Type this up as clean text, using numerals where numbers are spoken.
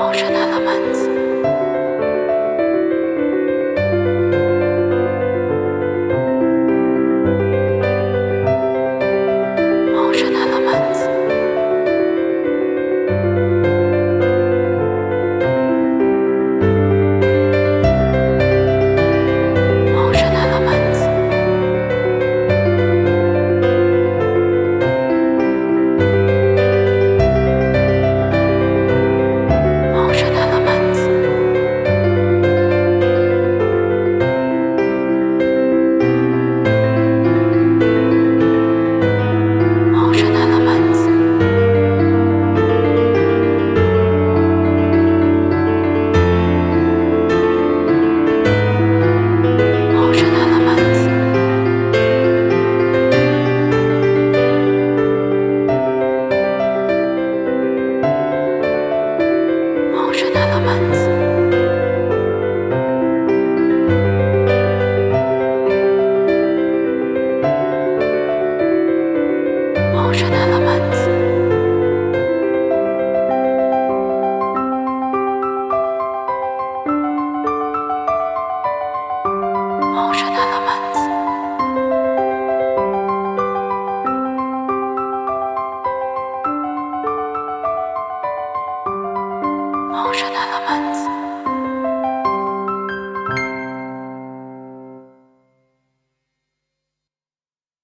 Motion elements. Motion elements. Motion elements. Motion elements. Motion elements. Motion elements. Motion elements. Motion elements. Motion elements. Motion elements.